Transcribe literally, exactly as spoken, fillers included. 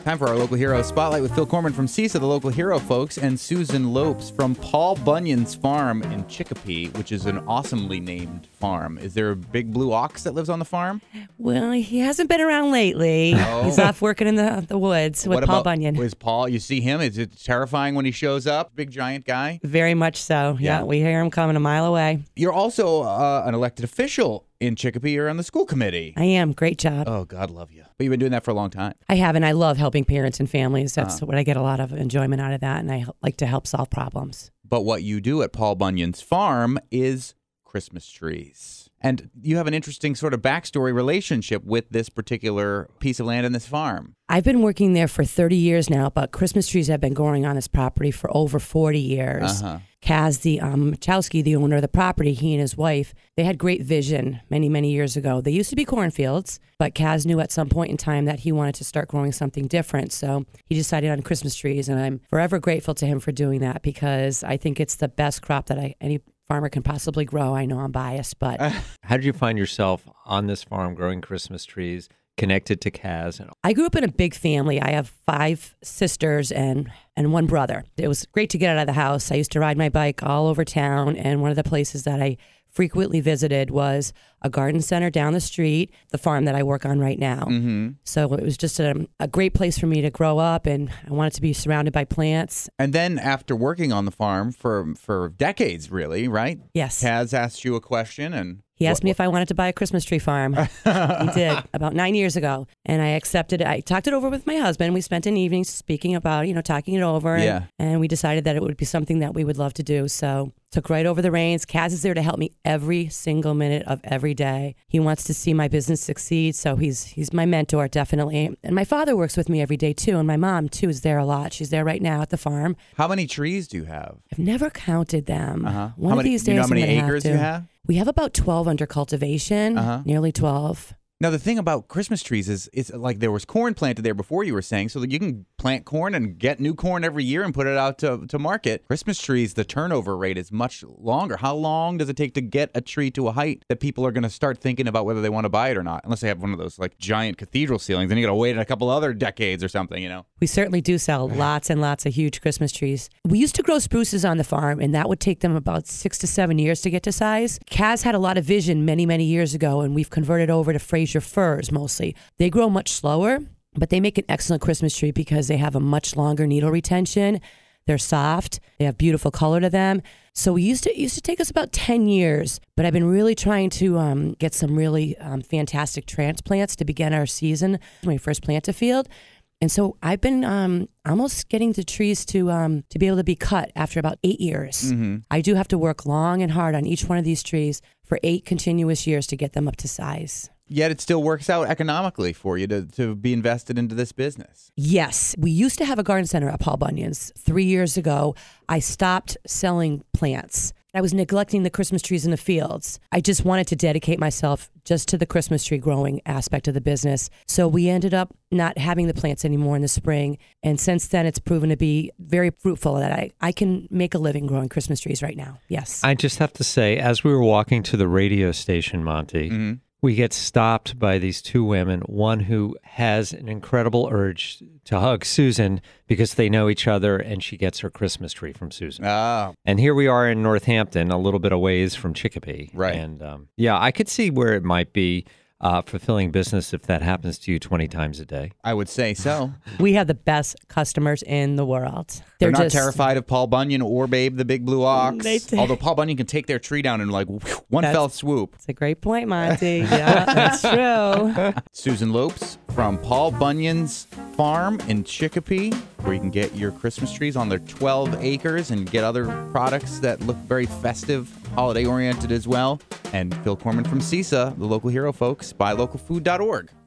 Time for our local hero spotlight with Phil Corman from CISA, the local hero, folks, and Susan Lopes from Paul Bunyan's farm in Chicopee, which is an awesomely named farm. Is there a big blue ox that lives on the farm? Well, he hasn't been around lately. Oh. He's off working in the the woods with What Paul about, Bunyan. Is Paul, you see him? Is it terrifying when he shows up? Big giant guy? Very much so. Yeah. Yeah, we hear him coming a mile away. You're also uh, an elected official in Chicopee. You're on the school committee. I am. Great job. Oh, God love you. But you've been doing that for a long time. I have, and I love helping parents and families. That's Uh-huh. what I get a lot of enjoyment out of that, and I h- like to help solve problems. But what you do at Paul Bunyan's farm is Christmas trees. And you have an interesting sort of backstory relationship with this particular piece of land and this farm. I've been working there for thirty years now, but Christmas trees have been growing on this property for over forty years. Uh-huh. Kaz, the um, Machowski, the owner of the property, he and his wife, they had great vision many, many years ago. They used to be cornfields, but Kaz knew at some point in time that he wanted to start growing something different. So he decided on Christmas trees, and I'm forever grateful to him for doing that because I think it's the best crop that I, any farmer can possibly grow. I know I'm biased, but How did you find yourself on this farm growing Christmas trees, connected to Kaz? And I grew up in a big family. I have five sisters and and one brother. It was great to get out of the house. I used to ride my bike all over town, and one of the places that I frequently visited was a garden center down the street, the farm that I work on right now. Mm-hmm. So it was just a, a great place for me to grow up, and I wanted to be surrounded by plants. And then after working on the farm for for decades, really, right? Yes. Kaz asked you a question and... He asked me if I wanted to buy a Christmas tree farm. He did about nine years ago. And I accepted it. I talked it over with my husband. We spent an evening speaking about, you know, talking it over. And, Yeah. and we decided that it would be something that we would love to do. So took right over the reins. Kaz is there to help me every single minute of every day. He wants to see my business succeed. So he's he's my mentor, definitely. And my father works with me every day, too. And my mom, too, is there a lot. She's there right now at the farm. How many trees do you have? I've never counted them. Uh-huh. One how of many, these do you know days how many I'm gonna have acres to. you have? We have about twelve under cultivation, Uh-huh. nearly twelve. Now, the thing about Christmas trees is it's like there was corn planted there before, you were saying, so that you can plant corn and get new corn every year and put it out to, to market. Christmas trees, the turnover rate is much longer. How long does it take to get a tree to a height that people are going to start thinking about whether they want to buy it or not? Unless they have one of those like giant cathedral ceilings, then you got to wait a couple other decades or something, you know? We certainly do sell lots and lots of huge Christmas trees. We used to grow spruces on the farm, and that would take them about six to seven years to get to size. Kaz had a lot of vision many, many years ago, and we've converted over to Fraser firs mostly. They grow much slower, but they make an excellent Christmas tree because they have a much longer needle retention. They're soft. They have beautiful color to them. So we used to it used to take us about ten years, but I've been really trying to um, get some really um, fantastic transplants to begin our season when we first plant a field. And so I've been um, almost getting the trees to um, to be able to be cut after about eight years. Mm-hmm. I do have to work long and hard on each one of these trees for eight continuous years to get them up to size. Yet it still works out economically for you to, to be invested into this business. Yes. We used to have a garden center at Paul Bunyan's. Three years ago, I stopped selling plants. I was neglecting the Christmas trees in the fields. I just wanted to dedicate myself just to the Christmas tree growing aspect of the business. So we ended up not having the plants anymore in the spring. And since then, it's proven to be very fruitful that I, I can make a living growing Christmas trees right now. Yes. I just have to say, as we were walking to the radio station, Monty, Mm-hmm. we get stopped by these two women, one who has an incredible urge to hug Susan because they know each other and she gets her Christmas tree from Susan. Oh, And here we are in Northampton, a little bit a ways from Chicopee. Right. And um, yeah, I could see where it might be uh, fulfilling business if that happens to you twenty times a day. I would say so. We have the best customers in the world. They're, not just terrified of Paul Bunyan or Babe the Big Blue Ox. They t- Although Paul Bunyan can take their tree down in like one That's- fell swoop. It's a great point, Monty. Yeah, that's true. Susan Lopes from Paul Bunyan's farm in Chicopee, where you can get your Christmas trees on their twelve acres and get other products that look very festive, holiday oriented as well. And Phil Corman from CISA, the local hero, folks, buy local food dot org.